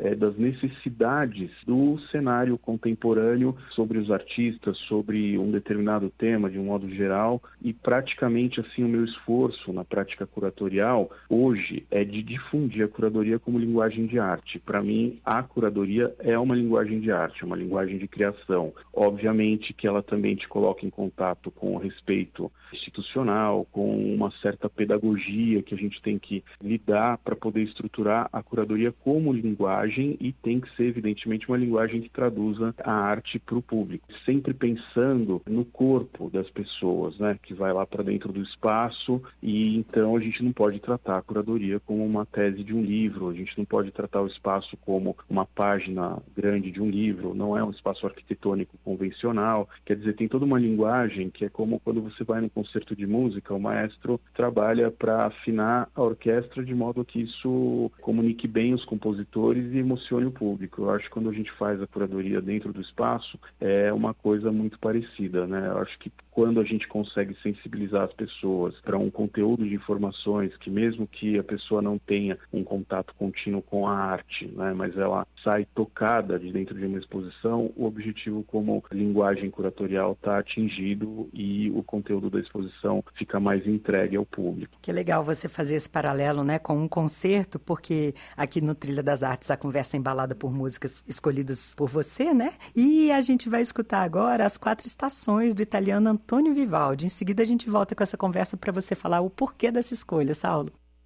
das necessidades do cenário contemporâneo sobre os artistas, sobre um determinado tema, de um modo geral, e praticamente assim o meu esforço na prática curatorial hoje é de difundir a curadoria como linguagem de arte. Para mim, a curadoria é uma linguagem de arte, uma linguagem de criação. Obviamente que ela também te coloca em contato com o respeito institucional, com uma certa pedagogia que a gente tem que lidar para poder estruturar a curadoria como linguagem, e tem que ser, evidentemente, uma linguagem que traduza a arte para o público. Sempre pensando no corpo das pessoas, né, que vai lá para dentro do espaço, e então a gente não pode tratar a curadoria como uma tese de um livro, a gente não pode tratar o espaço como uma página grande de um livro, não é um espaço arquitetônico convencional. Quer dizer, tem toda uma linguagem que é como quando você vai num concerto de música, o maestro trabalha para afinar a orquestra de modo que isso comunique bem os compositores e emocione o público. Eu acho que quando a gente faz a curadoria dentro do espaço, é uma coisa muito parecida, né? Eu acho que quando a gente consegue sensibilizar as pessoas para um conteúdo de informações que, mesmo que a pessoa não tenha um contato contínuo com a arte, né, mas ela sai tocada de dentro de uma exposição, o objetivo como linguagem curatorial está atingido e o conteúdo da exposição fica mais entregue ao público. Que legal você fazer esse paralelo, né, com um concerto, porque aqui no Trilha das Artes a conversa é embalada por músicas escolhidas por você, né? E a gente vai escutar agora as 4 estações do italiano Antônio Vivaldi. Em seguida a gente volta com essa conversa para você falar o porquê dessa escolha, Saulo.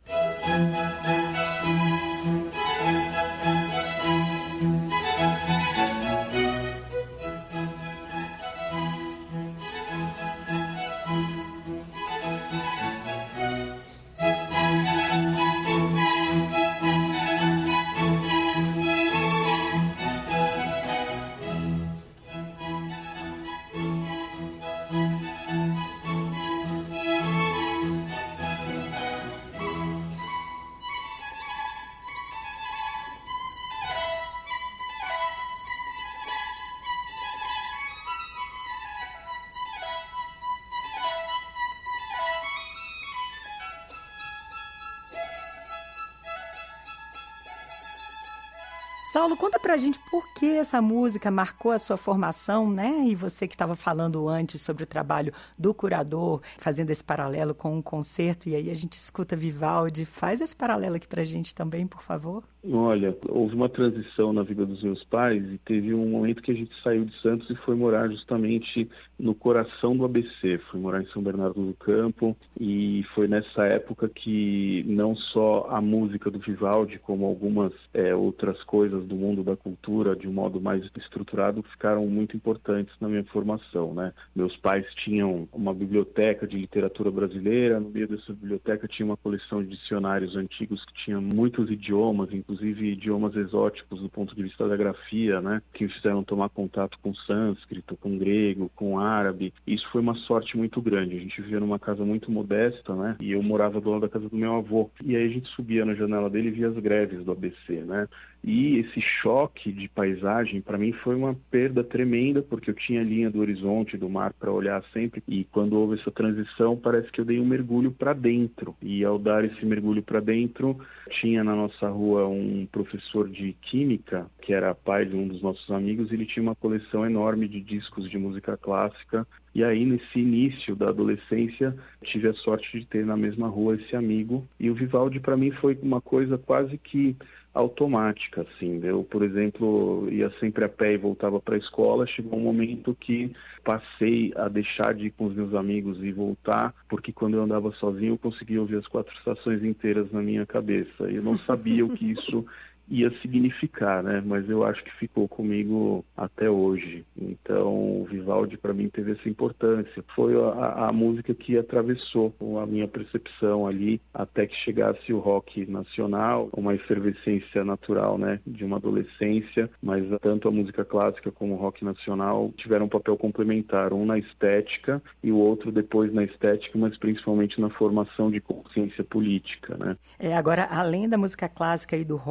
Saulo, conta pra gente por que essa música marcou a sua formação, né? E você que estava falando antes sobre o trabalho do curador, fazendo esse paralelo com um concerto, e aí a gente escuta Vivaldi. Faz esse paralelo aqui pra gente também, por favor. Olha, houve uma transição na vida dos meus pais e teve um momento que a gente saiu de Santos e foi morar justamente no coração do ABC. Fui morar em São Bernardo do Campo e foi nessa época que não só a música do Vivaldi, como algumas outras coisas do mundo da cultura, de um modo mais estruturado, ficaram muito importantes na minha formação, né? Meus pais tinham uma biblioteca de literatura brasileira, no meio dessa biblioteca tinha uma coleção de dicionários antigos que tinha muitos idiomas, inclusive idiomas exóticos do ponto de vista da grafia, né? Que me fizeram tomar contato com sânscrito, com grego, com árabe. Isso foi uma sorte muito grande. A gente vivia numa casa muito modesta, né? E eu morava do lado da casa do meu avô. E aí a gente subia na janela dele e via as greves do ABC, né? E esse choque de paisagem, para mim, foi uma perda tremenda, porque eu tinha a linha do horizonte, do mar, para olhar sempre. E quando houve essa transição, parece que eu dei um mergulho para dentro. E ao dar esse mergulho para dentro, tinha na nossa rua um professor de química, que era pai de um dos nossos amigos, e ele tinha uma coleção enorme de discos de música clássica. E aí, nesse início da adolescência, tive a sorte de ter na mesma rua esse amigo. E o Vivaldi, para mim, foi uma coisa quase que automática, assim. Eu, por exemplo, ia sempre a pé e voltava para a escola. Chegou um momento que passei a deixar de ir com os meus amigos e voltar, porque quando eu andava sozinho eu conseguia ouvir as 4 estações inteiras na minha cabeça. Eu não sabia o que isso ia significar, né? Mas eu acho que ficou comigo até hoje. Então, o Vivaldi para mim teve essa importância. Foi a música que atravessou a minha percepção ali até que chegasse o rock nacional, uma efervescência natural, né? De uma adolescência, mas tanto a música clássica como o rock nacional tiveram um papel complementar, um na estética e o outro depois na estética, mas principalmente na formação de consciência política, né? Agora, além da música clássica e do rock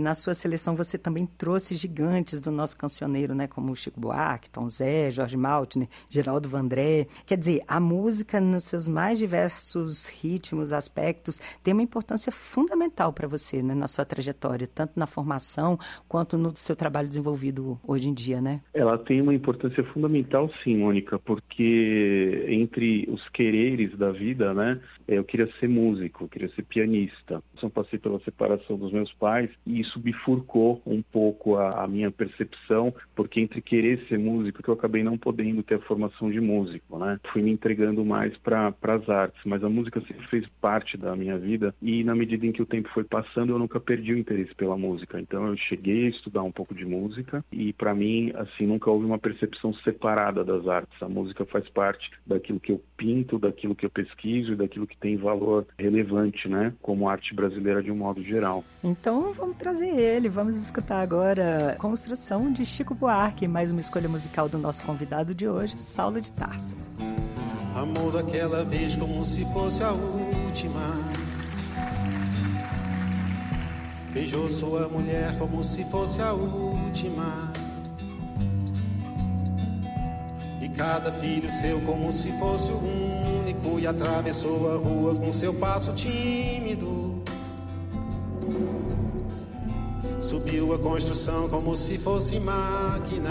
na sua seleção você também trouxe gigantes do nosso cancioneiro, né? Como Chico Buarque, Tom Zé, Jorge Maltner, Geraldo Vandré. Quer dizer, a música nos seus mais diversos ritmos, aspectos, tem uma importância fundamental para você, né? Na sua trajetória, tanto na formação quanto no seu trabalho desenvolvido hoje em dia, né? Ela tem uma importância fundamental, sim, Mônica, porque entre os quereres da vida, né, eu queria ser músico, eu queria ser pianista. Eu passei pela separação dos meus pais e isso bifurcou um pouco a minha percepção, porque entre querer ser músico, que eu acabei não podendo ter a formação de músico, né? Fui me entregando mais para as artes, mas a música sempre fez parte da minha vida e na medida em que o tempo foi passando, eu nunca perdi o interesse pela música. Então eu cheguei a estudar um pouco de música e para mim, assim, nunca houve uma percepção separada das artes. A música faz parte daquilo que eu pinto, daquilo que eu pesquiso e daquilo que tem valor relevante, né? Como arte brasileira de um modo geral. Então vamos trazer ele, vamos escutar agora Construção de Chico Buarque, mais uma escolha musical do nosso convidado de hoje, Saulo de Tarso. Amor daquela vez como se fosse a última. Beijou sua mulher como se fosse a última. E cada filho seu como se fosse o único. E atravessou a rua com seu passo tímido. Subiu a construção como se fosse máquina.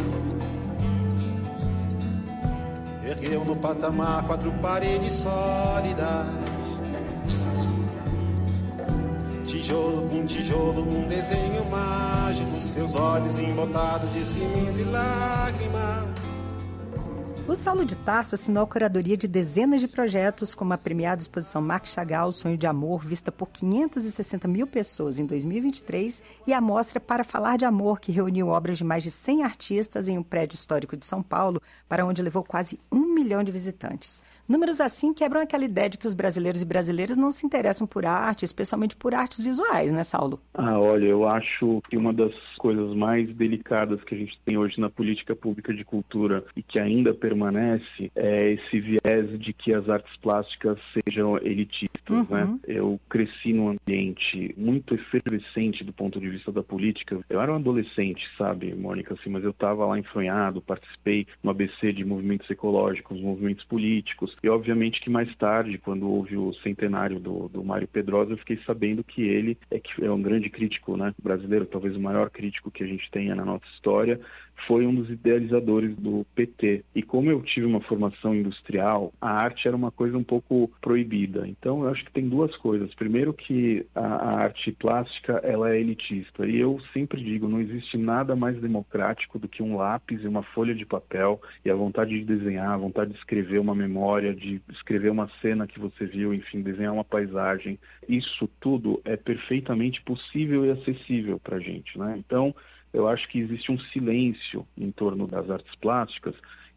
Ergueu no patamar 4 paredes sólidas. Tijolo com tijolo num desenho mágico. Seus olhos embotados de cimento e lágrima. O Saulo de Tarso assinou a curadoria de dezenas de projetos, como a premiada exposição Marc Chagall, Sonho de Amor, vista por 560 mil pessoas em 2023, e a mostra Para Falar de Amor, que reuniu obras de mais de 100 artistas em um prédio histórico de São Paulo, para onde levou quase 1 milhão de visitantes. Números assim quebram aquela ideia de que os brasileiros e brasileiras não se interessam por arte, especialmente por artes visuais, né, Saulo? Olha, eu acho que uma das coisas mais delicadas que a gente tem hoje na política pública de cultura e que ainda permanece é esse viés de que as artes plásticas sejam elitistas, né? Eu cresci num ambiente muito efervescente do ponto de vista da política. Eu era um adolescente, sabe, Mônica, assim, mas eu estava lá enfronhado, participei no ABC de movimentos ecológicos, movimentos políticos. E obviamente que mais tarde, quando houve o centenário do Mário Pedrosa, eu fiquei sabendo que ele é um grande crítico, né, brasileiro, talvez o maior crítico que a gente tenha na nossa história, foi um dos idealizadores do PT. E como eu tive uma formação industrial, a arte era uma coisa um pouco proibida. Então eu acho que tem duas coisas. Primeiro que a arte plástica, ela é elitista. E eu sempre digo, não existe nada mais democrático do que um lápis e uma folha de papel e a vontade de desenhar, a vontade de escrever uma memória, de escrever uma cena que você viu, enfim, desenhar uma paisagem. Isso tudo é perfeitamente possível e acessível para a gente, né? Então, eu acho que existe um silêncio em torno das artes plásticas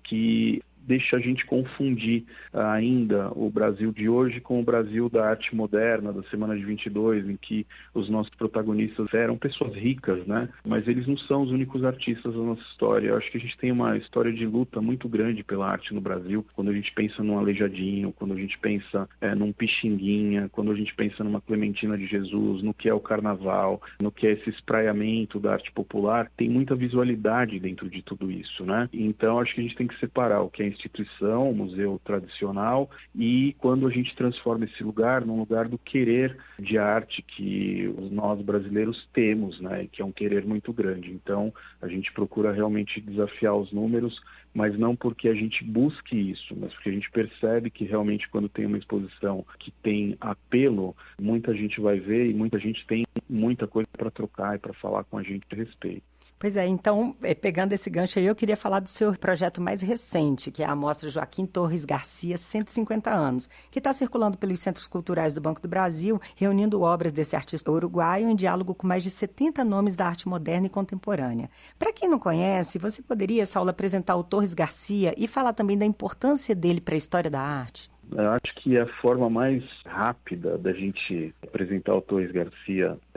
que deixa a gente confundir ainda o Brasil de hoje com o Brasil da arte moderna, da Semana de 22, em que os nossos protagonistas eram pessoas ricas, né? Mas eles não são os únicos artistas da nossa história. Eu acho que a gente tem uma história de luta muito grande pela arte no Brasil, quando a gente pensa num Aleijadinho, quando a gente pensa num Pixinguinha, quando a gente pensa numa Clementina de Jesus, no que é o Carnaval, no que é esse espraiamento da arte popular, tem muita visualidade dentro de tudo isso, né? Então, acho que a gente tem que separar o que é instituição, museu tradicional, e quando a gente transforma esse lugar num lugar do querer de arte que nós brasileiros temos, né, que é um querer muito grande. Então, a gente procura realmente desafiar os números, mas não porque a gente busque isso, mas porque a gente percebe que realmente quando tem uma exposição que tem apelo, muita gente vai ver e muita gente tem muita coisa para trocar e para falar com a gente a respeito. Pois é, então, pegando esse gancho aí, eu queria falar do seu projeto mais recente, que é a Mostra Joaquim Torres Garcia, 150 anos, que está circulando pelos Centros Culturais do Banco do Brasil, reunindo obras desse artista uruguaio em diálogo com mais de 70 nomes da arte moderna e contemporânea. Para quem não conhece, você poderia, Saulo, apresentar o Torres Garcia e falar também da importância dele para a história da arte? Eu acho que a forma mais rápida da gente apresentar o Torres Garcia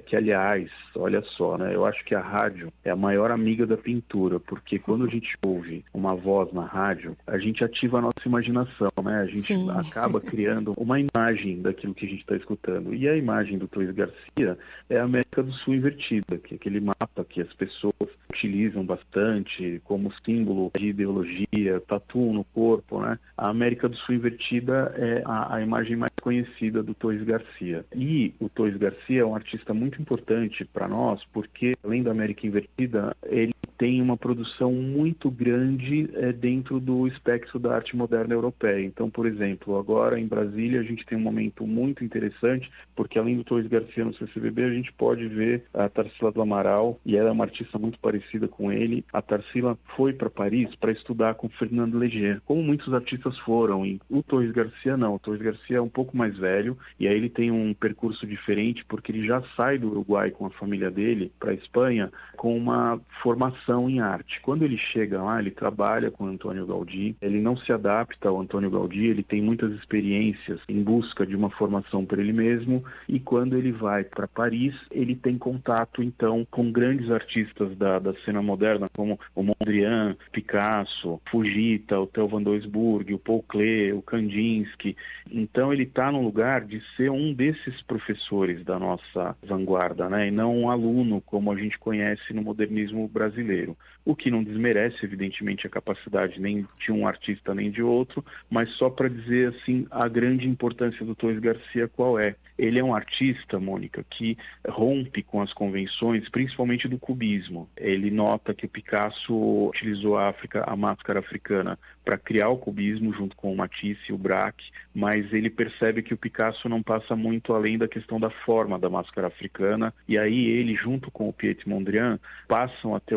que, aliás, olha só, né? Eu acho que a rádio é a maior amiga da pintura, porque quando a gente ouve uma voz na rádio, a gente ativa a nossa imaginação, né? A gente acaba criando uma imagem daquilo que a gente está escutando. E a imagem do Toys Garcia é a América do Sul invertida, que é aquele mapa que as pessoas utilizam bastante como símbolo de ideologia, tatu no corpo, né? A América do Sul invertida é a imagem mais conhecida do Toys Garcia. E o Toys Garcia é um artista muito importante para nós, porque além da América invertida, ele tem uma produção muito grande dentro do espectro da arte moderna europeia. Então, por exemplo, agora em Brasília a gente tem um momento muito interessante, porque além do Toys Garcia no CCBB, a gente pode ver a Tarsila do Amaral, e ela é uma artista muito parecida com ele. A Tarsila foi para Paris para estudar com Fernando Léger, como muitos artistas foram. E o Toys Garcia não. O Toys Garcia é um pouco mais velho, e aí ele tem um percurso diferente, porque ele já sai do Uruguai com a família dele para a Espanha com uma formação em arte. Quando ele chega lá, ele trabalha com o Antônio Gaudí, ele não se adapta ao Antônio Gaudí, ele tem muitas experiências em busca de uma formação por ele mesmo, e quando ele vai para Paris, ele tem contato, então, com grandes artistas da cena moderna, como o Mondrian, Picasso, Fujita, o Theo van Doesburg, o Paul Klee, o Kandinsky. Então, ele está no lugar de ser um desses professores da nossa vanguarda, né? E não um aluno, como a gente conhece no modernismo brasileiro. O que não desmerece, evidentemente, a capacidade nem de um artista nem de outro, mas só para dizer, assim, a grande importância do Toys Garcia qual é. Ele é um artista, Mônica, que rompe com as convenções, principalmente do cubismo. Ele nota que o Picasso utilizou a máscara africana para criar o cubismo junto com o Matisse e o Braque, mas ele percebe que o Picasso não passa muito além da questão da forma da máscara africana, e aí ele, junto com o Piet Mondrian, passam a ter